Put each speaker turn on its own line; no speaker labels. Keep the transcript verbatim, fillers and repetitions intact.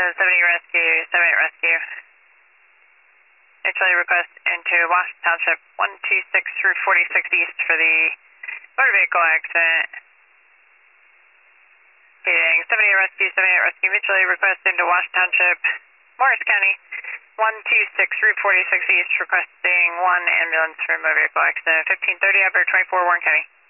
seventy Rescue, seven eight Rescue. Mutually request into Washington Township, one two six Route forty-six East for the motor vehicle accident. Repeating, seventy Rescue, seven eight Rescue, mutually request into Washington Township, Morris County, one two six Route forty-six East, requesting one ambulance for motor vehicle accident, fifteen thirty, Upper twenty-four, Warren County.